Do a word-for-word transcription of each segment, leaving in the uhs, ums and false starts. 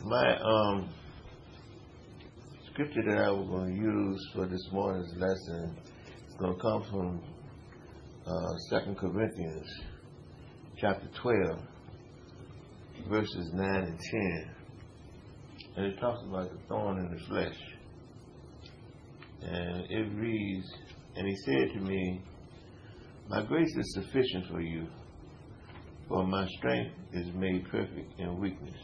My um, scripture that I was going to use for this morning's lesson is going to come from uh, Second Corinthians chapter twelve, verses nine and ten. And it talks about the thorn in the flesh. And it reads, "And he said to me, my grace is sufficient for you, for my strength is made perfect in weakness.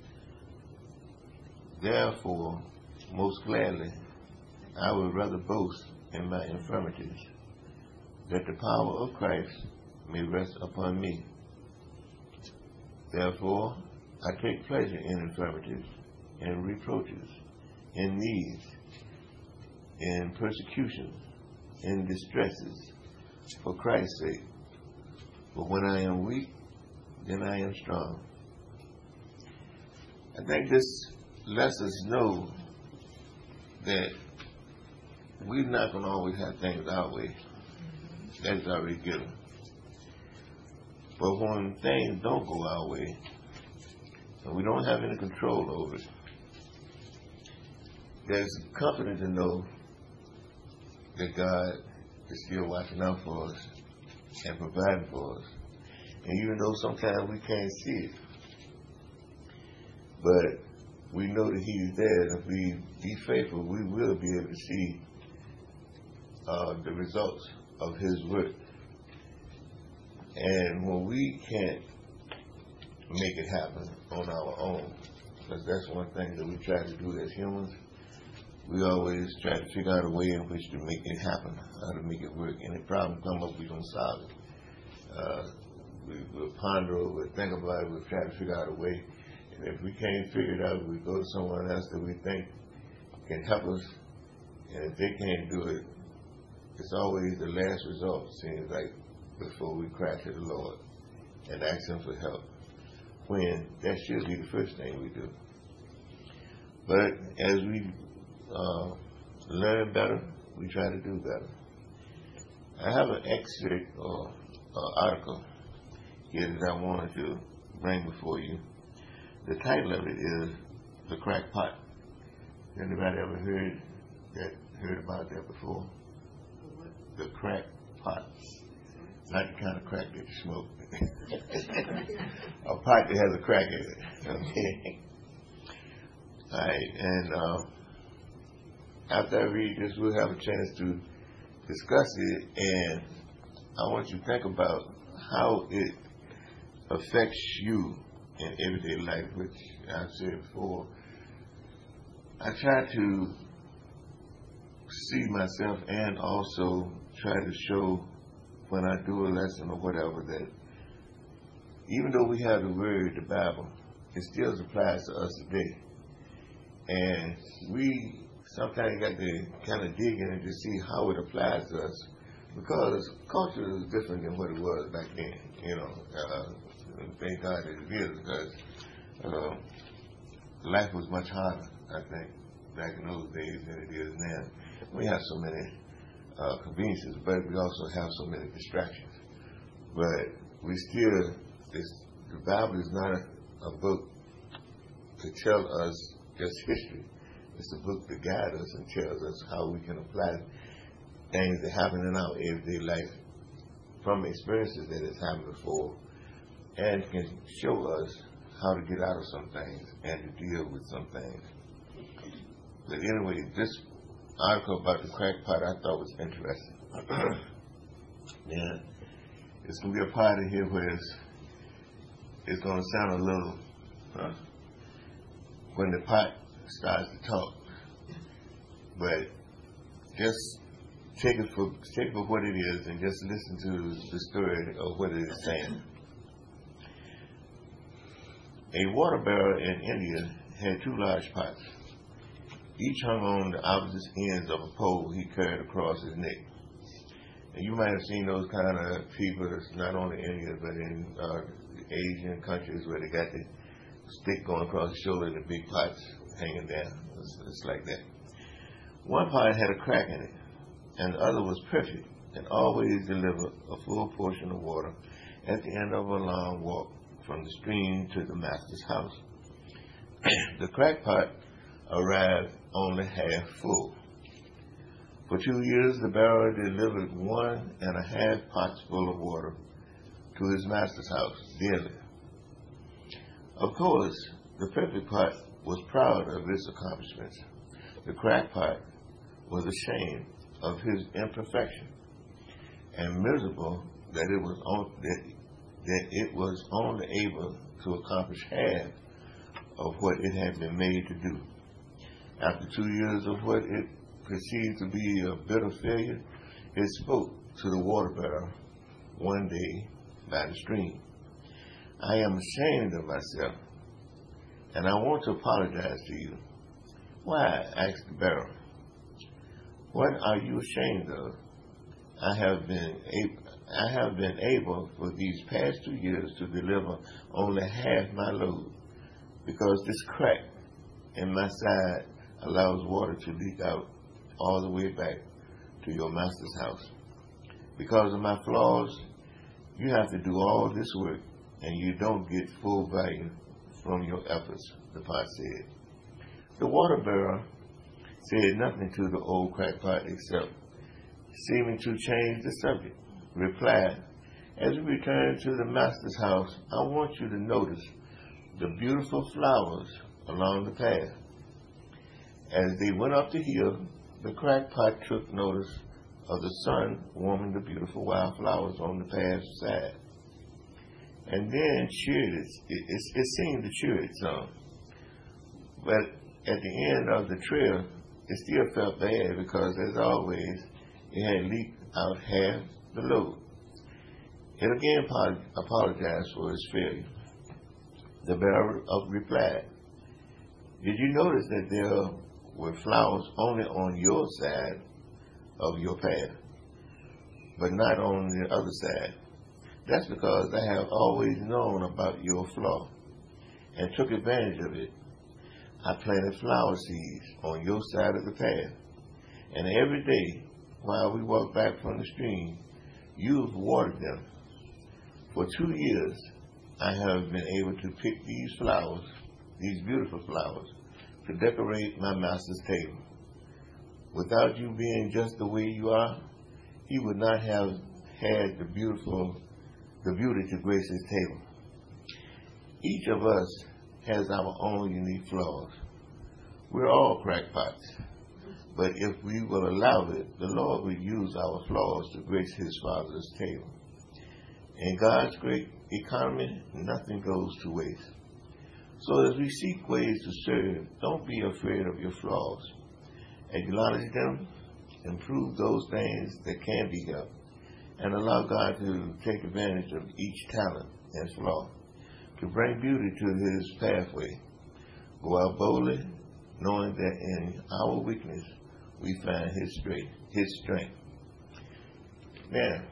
Therefore, most gladly, I would rather boast in my infirmities, that the power of Christ may rest upon me. Therefore, I take pleasure in infirmities, in reproaches, in needs, in persecutions, in distresses, for Christ's sake. For when I am weak, then I am strong." I think this lets us know that we're not going to always have things our way. That's already given. But when things don't go our way, and we don't have any control over it, there's comfort to know that God is still watching out for us and providing for us. And even though sometimes we can't see it, but we know that He's there. And if we be faithful, we will be able to see uh, the results of His work. And when we can't make it happen on our own, because that's one thing that we try to do as humans, we always try to figure out a way in which to make it happen, how to make it work. Any problem come up, we don't solve it. Uh, we, we'll ponder over it, think about it, we'll try to figure out a way. And if we can't figure it out, we go to someone else that we think can help us. And if they can't do it, it's always the last result, seems like, before we cry to the Lord and ask Him for help, when that should be the first thing we do. But as we uh, learn better, we try to do better. I have an excerpt or uh, article here that I wanted to bring before you. The title of it is "The Crack Pot." Anybody ever heard that? Heard about that before? The crack pot. Not the kind of crack that you smoke. A pot that has a crack in it. Okay. All right. And uh, after I read this, we'll have a chance to discuss it. And I want you to think about how it affects you in everyday life, which I've said before. I try to see myself and also try to show when I do a lesson or whatever that even though we have the Word, the Bible, it still applies to us today. And we sometimes got to kind of dig in it to see how it applies to us, because culture is different than what it was back then. You know, uh, thank God that it is, because uh, life was much harder, I think, back in those days than it is now. We have so many uh, conveniences, but we also have so many distractions. But we still, it's, the Bible is not a, a book to tell us just history. It's a book to guide us and tells us how we can apply things that happen in our everyday life from experiences that has happened before, and can show us how to get out of some things and to deal with some things. But anyway, this article about the crack pot I thought was interesting. Yeah, it's going to be a part in here where it's, it's going to sound a little, uh, when the pot starts to talk. But just take it for take it for what it is and just listen to the story of what it is saying. A water bearer in India had two large pots. Each hung on the opposite ends of a pole he carried across his neck. And you might have seen those kind of people, not only in India, but in uh, Asian countries where they got the stick going across the shoulder and the big pots hanging down. It's, it's like that. One pot had a crack in it, and the other was perfect and always delivered a full portion of water at the end of a long walk from the stream to the master's house. The crack pot arrived only half full. For two years, the barrel delivered one and a half pots full of water to his master's house daily. Of course, the perfect pot was proud of its accomplishments. The crack pot was ashamed of his imperfection and miserable that it was on, that, that it was only able to accomplish half of what it had been made to do. After two years of what it perceived to be a bitter failure, it spoke to the water barrel one day by the stream. I am ashamed of myself, and I want to apologize to you. Why? Asked the barrel. What are you ashamed of? I have been able, I have been able for these past two years to deliver only half my load, because this crack in my side allows water to leak out all the way back to your master's house. Because of my flaws, you have to do all this work, and you don't get full value from your efforts, the pot said. The water barrel said nothing to the old crackpot except, seeming to change the subject, replied, as we return to the master's house, I want you to notice the beautiful flowers along the path. As they went up the hill, the crackpot took notice of the sun warming the beautiful wildflowers on the path side, and then cheered it. It, it, it seemed to cheer it some. But at the end of the trail, it still felt bad because, as always, it had leaked out half the load. It again apologized for its failure. The barrel replied, did you notice that there were flowers only on your side of your path, but not on the other side? That's because I have always known about your flaw and took advantage of it. I planted flower seeds on your side of the path, and every day while we walk back from the stream, you've watered them. For two years, I have been able to pick these flowers, these beautiful flowers, to decorate my master's table. Without you being just the way you are, he would not have had the beautiful, the beauty to grace his table. Each of us has our own unique flaws. We're all crackpots, but if we will allow it, the Lord will use our flaws to grace his Father's table. In God's great economy, nothing goes to waste. So as we seek ways to serve, don't be afraid of your flaws. Acknowledge them, improve those things that can be helped, and allow God to take advantage of each talent and flaw to bring beauty to his pathway. Go out boldly, knowing that in our weakness we find his strength. His strength. Now,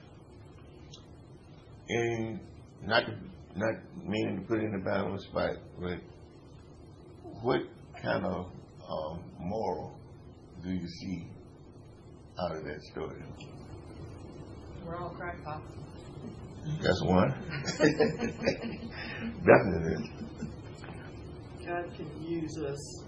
in not not meaning to put it in the balance spot, but what kind of um, moral do you see out of that story? We're all crackpots. That's one. Definitely. God can use us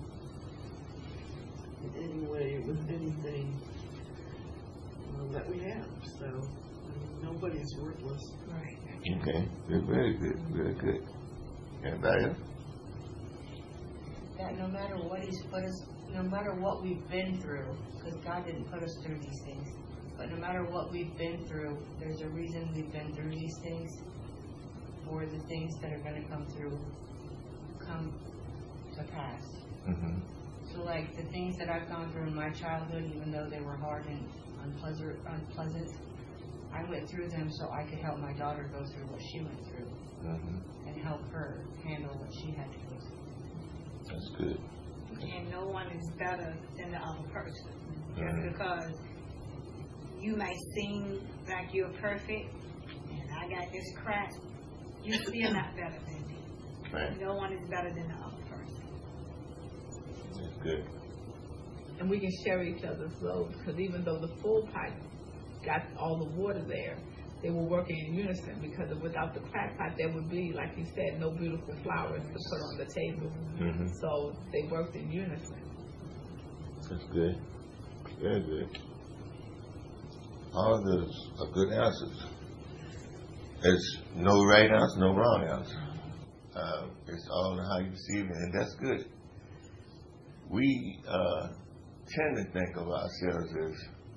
in any way with anything uh, that we have. So I mean, nobody's worthless. Right. Okay. Very good. Very good. Anybody else? That no matter what he's put us, no matter what we've been through, because God didn't put us through these things, but no matter what we've been through, there's a reason we've been through these things for the things that are going to come through, come to pass. Mm-hmm. So like the things that I've gone through in my childhood, even though they were hard and unpleasant, unpleasant I went through them so I could help my daughter go through what she went through, Mm-hmm. and help her handle what she had to go through. That's good. And no one is better than the other person. Just Mhm. because you may seem like you're perfect and I got this crack, you're still not better than me. Right. No one is better than the other person. That's good. And we can share each other's loads, because even though the full pipe got all the water there, they were working in unison, because without the crack pot, there would be, like you said, no beautiful flowers to put on the table. Mm-hmm. So they worked in unison. That's good. Very good. All of those are good answers. There's no right answer, no wrong answer. Uh, it's all in how you perceive it, and that's good. We uh, tend to think of ourselves as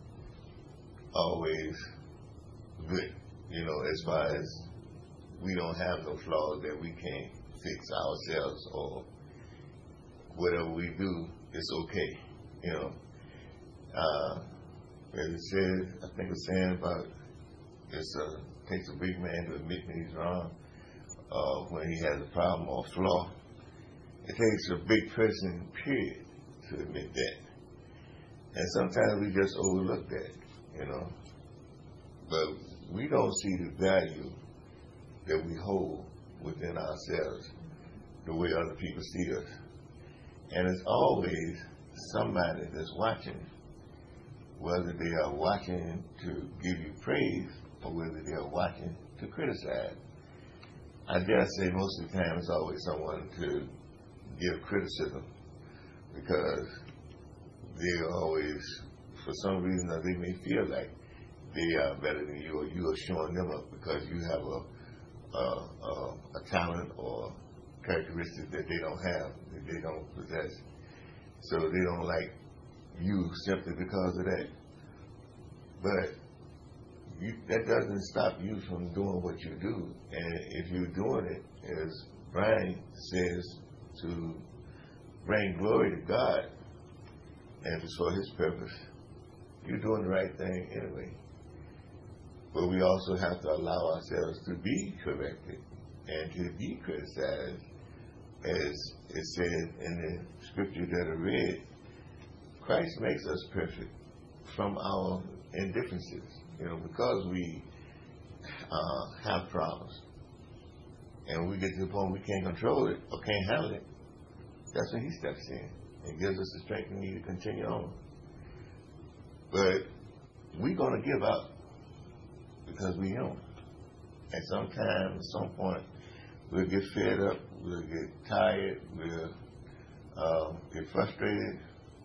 always good, you know, as far as we don't have no flaws that we can't fix ourselves, or whatever we do, it's okay, you know. Uh, as it says, I think it's saying about it's a takes a big man to admit when he's wrong, uh, when he has a problem or flaw. It takes a big person, period, to admit that. And sometimes we just overlook that, you know. But we don't see the value that we hold within ourselves the way other people see us. And it's always somebody that's watching, whether they are watching to give you praise or whether they are watching to criticize. I dare say most of the time it's always someone to give criticism, because they always, for some reason, or they may feel like they are better than you, or you are showing them up because you have a, a, a, a talent or characteristic that they don't have, that they don't possess. So they don't like you simply because of that. But you, that doesn't stop you from doing what you do. And if you're doing it, as Brian says, to bring glory to God and for His purpose, you're doing the right thing anyway. But we also have to allow ourselves to be corrected and to be criticized. As it said in the scripture that I read, Christ makes us perfect from our indifferences, you know, because we uh, have problems. And we get to the point we can't control it or can't handle it. That's when He steps in and gives us the strength we need to continue on. But we're going to give up because we human. At some time, at some point, we'll get fed up, we'll get tired, we'll uh, get frustrated.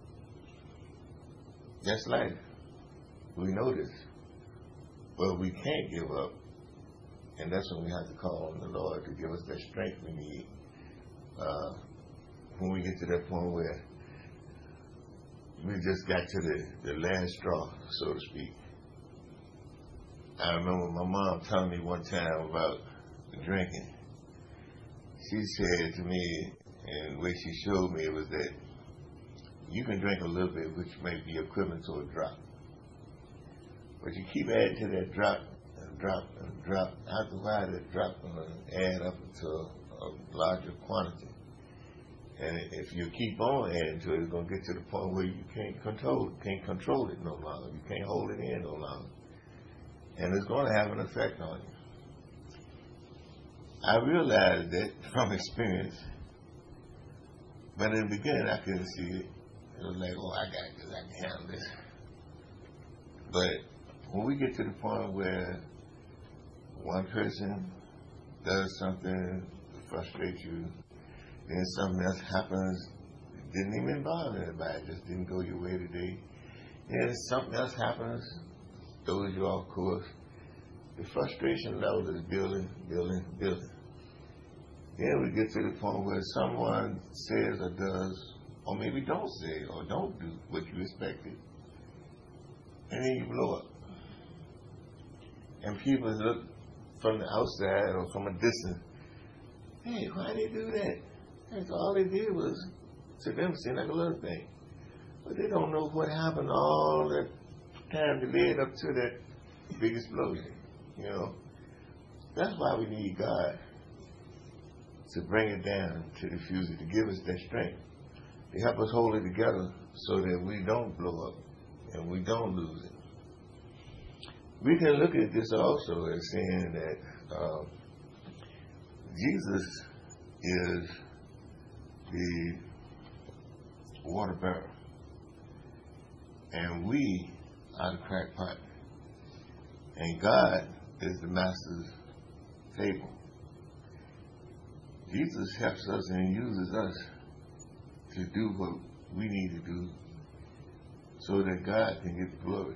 That's life. We know this. But we can't give up. And that's when we have to call on the Lord to give us that strength we need. Uh, when we get to that point where we just got to the, the last straw, so to speak. I remember my mom telling me one time about drinking. She said to me, and the way she showed me, it was that you can drink a little bit, which may be equivalent to a drop. But you keep adding to that drop and drop and drop. After a while, that drop is going to add up to a, a larger quantity. And if you keep on adding to it, it's going to get to the point where you can't control it, can't control it no longer. You can't hold it in no longer. And it's going to have an effect on you. I realized that from experience, but in the beginning I couldn't see it. It was like, oh, I got this, I can handle this. But when we get to the point where one person does something to frustrate you, then something else happens, it didn't even bother anybody, it just didn't go your way today. Then something else happens, throws you off course. The frustration level is building, building, building. Then we get to the point where someone says or does, or maybe don't say or don't do what you expected, and then you blow up. And people look from the outside or from a distance, hey, why they do that? That's all they did was, to them, seem like a little thing. But they don't know what happened all that time that led up to that big explosion, you know. That's why we need God to bring it down, to diffuse it, to give us that strength, to help us hold it together so that we don't blow up and we don't lose it. We can look at this also as saying that um, Jesus is the water bearer, and we are the crack pot, and God is the master's table. Jesus helps us and uses us to do what we need to do so that God can get the glory.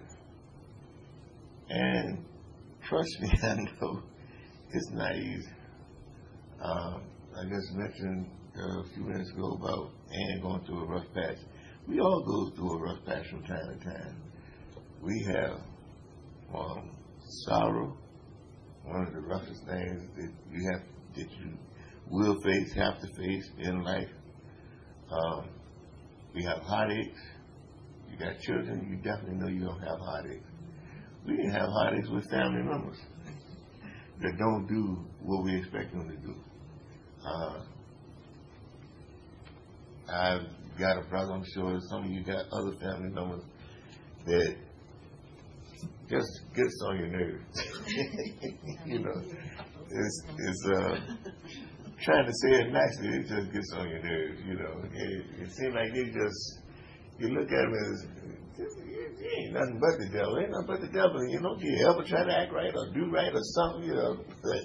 And trust me, I know it's not easy. Um, I just mentioned uh, a few minutes ago about Ann going through a rough patch. We all go through a rough patch from time to time. We have um, sorrow, one of the roughest things that you have that you will face, have to face in life. Um, we have heartaches. You got children, you definitely know you don't have heartaches. We can have heartaches with family members that don't do what we expect them to do. Uh, I've got a brother, I'm sure some of you got other family members that just gets on your nerves. You know, it's, it's uh, trying to say it nicely, it just gets on your nerves, you know. It, it seems like they just, you look at them as, it ain't nothing but the devil, ain't nothing but the devil, you know. Do you ever try to act right or do right or something, you know? But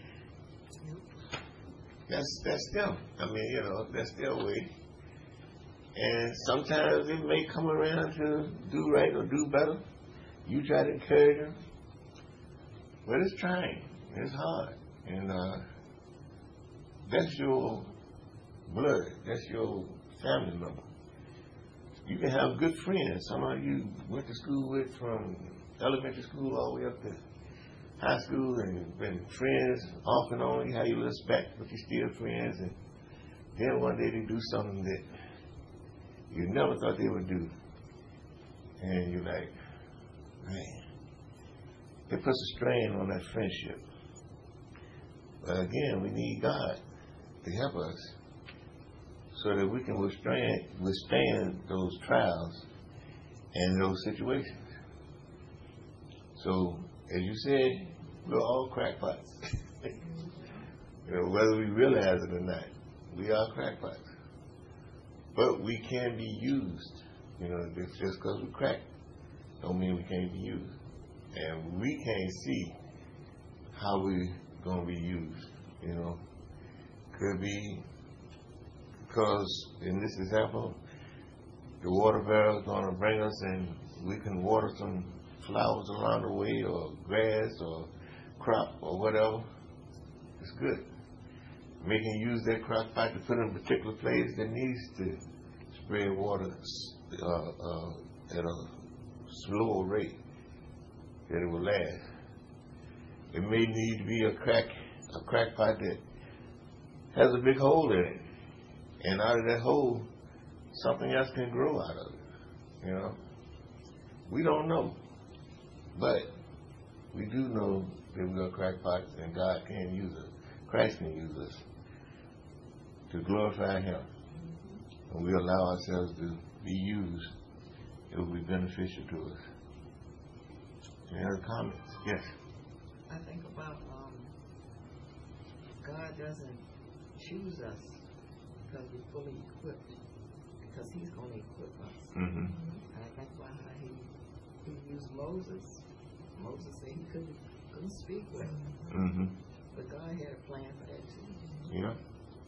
that's, that's them. I mean, you know, that's their way. And sometimes it may come around to do right or do better. You try to encourage them. But it's trying. It's hard. And uh, that's your blood. That's your family member. You can have good friends. Some of you went to school with from elementary school all the way up to high school and been friends off and on. You have your little spat, but you're still friends. And then one day they do something that you never thought they would do. And you're like, man, it puts a strain on that friendship. But again, we need God to help us so that we can withstand, withstand those trials and those situations. So, as you said, we're all crackpots. You know, whether we realize it or not, we are crackpots. But we can be used. You know, just because we crack don't mean we can't be used. And we can't see how we're going to be used, you know. Could be because, in this example, the water barrel is going to bring us and we can water some flowers along the way or grass or crop or whatever. It's good. We can use that crock pot to put in a particular place that needs to spread water uh, uh, at a slower rate that it will last. It may need to be a crack, a crack pot that has a big hole in it, and out of that hole, something else can grow out of it. You know, we don't know, but we do know that we are crackpots, and God can use us. Christ can use us to glorify Him, and we allow ourselves to be used. It will be beneficial to us. Any other comments? Yes. I think about um, God doesn't choose us because we're fully equipped, because He's going to equip us. Mm-hmm. And I think about how He He used Moses. Moses said he couldn't couldn't speak well, Mm-hmm. but God had a plan for that too. Yeah.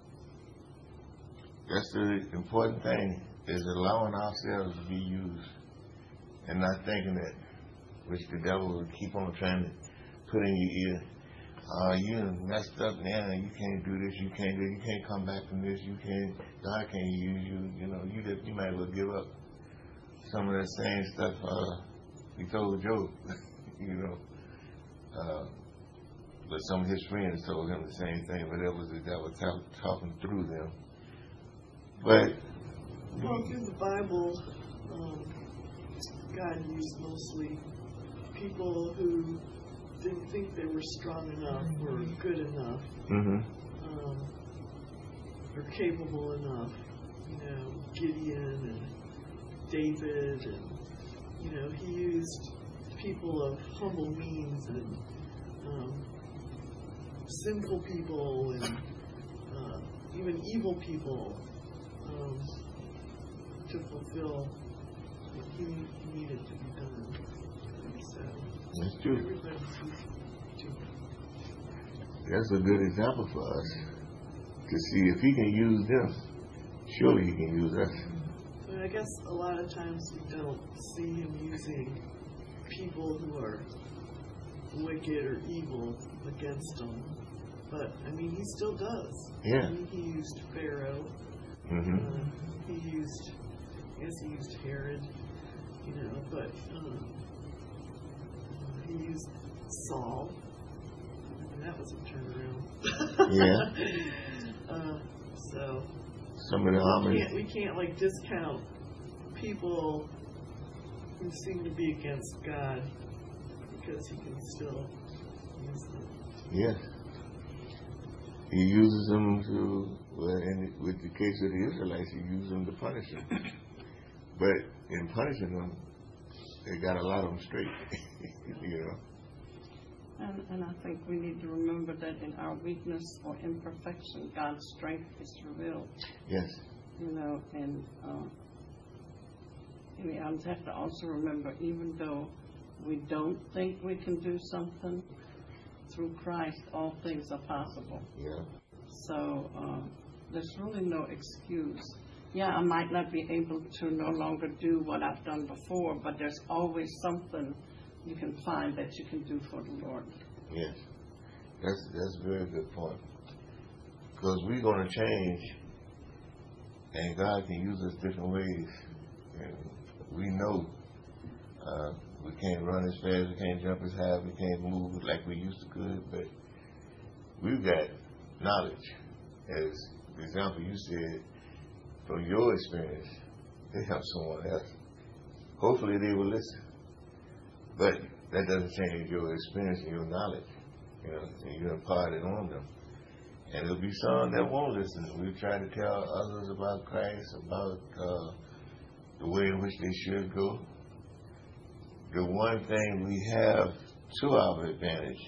That's the important thing, is allowing ourselves to be used and not thinking that, which the devil will keep on trying to put in your ear. Uh, you messed up now, you can't do this, you can't do you can't come back from this, you can't, God can't use you, you know, you just, you might as well give up. Some of that same stuff uh, he told Job, you know. Uh, but some of his friends told him the same thing, but it was the devil talk, talking through them. But Well, through the Bible, um, God used mostly people who didn't think they were strong enough or good enough, mm-hmm. um, or capable enough. You know, Gideon and David, and you know, He used people of humble means and um, sinful people and uh, even evil people um, to fulfill what He needed to be done. So That's true. everybody's useful. That's a good example for us to see if he can use them, surely he can use us. But I guess a lot of times we don't see him using people who are wicked or evil against him. But, I mean, he still does. Yeah. I mean, he used Pharaoh. Mm-hmm. Uh, he used, I guess he used Herod, you know, but um, he used Saul. And that was a turnaround. Yeah. uh, so, Some of the we homage. can't, we can't, like, discount people who seem to be against God because he can still use them. Yes. He uses them to, well, in, with the case of the Israelites, he used them to punish them. But in punishing them, they got a lot of them straight, you know. And, and I think we need to remember that in our weakness or imperfection, God's strength is revealed. Yes. You know, and uh, we have to also remember, even though we don't think we can do something, through Christ, all things are possible. Yeah. So uh, there's really no excuse. Yeah, I might not be able to no longer do what I've done before, but there's always something you can find that you can do for the Lord. Yes. That's that's a very good point. Because we're going to change, and God can use us different ways. And we know uh, we can't run as fast, we can't jump as high, we can't move like we used to could, but we've got knowledge. As the example you said, from your experience, to help someone else. Hopefully they will listen. But that doesn't change your experience and your knowledge. You know, and you impart it on them. And there'll be some that won't listen. We try to tell others about Christ, about uh, the way in which they should go. The one thing we have to our advantage,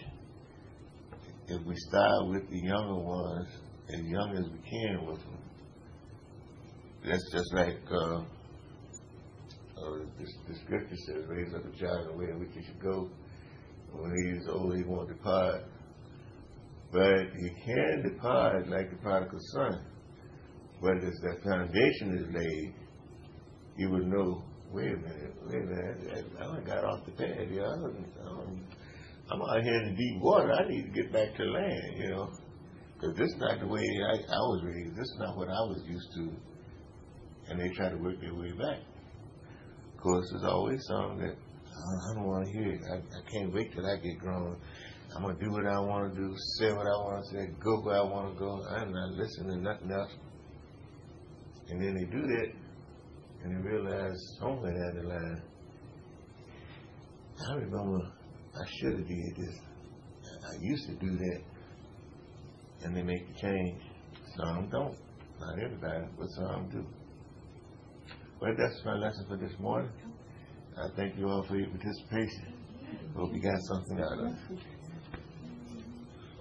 if we start with the younger ones, as young as we can with them, that's just like uh, uh, the, the scripture says, raise up a child in the way in which he should go. When he is old, he won't depart. But he can depart like the prodigal son. But as that foundation is laid, he would know, wait a minute, wait a minute, I, I got off the pad here. I um, I'm out here in the deep water. I need to get back to land, you know. Because this is not the way I, I was raised. This is not what I was used to. And they try to work their way back. Of course, there's always some that, oh, I don't want to hear it. I, I can't wait till I get grown. I'm going to do what I want to do, say what I want to say, go where I want to go. I'm not listening to nothing else. And then they do that, and they realize somewhere down the line, I remember I should have did this. I used to do that. And they make the change. Some don't. Not everybody, but some do. Well, that's my lesson for this morning. I thank you all for your participation. Hope you got something out of it.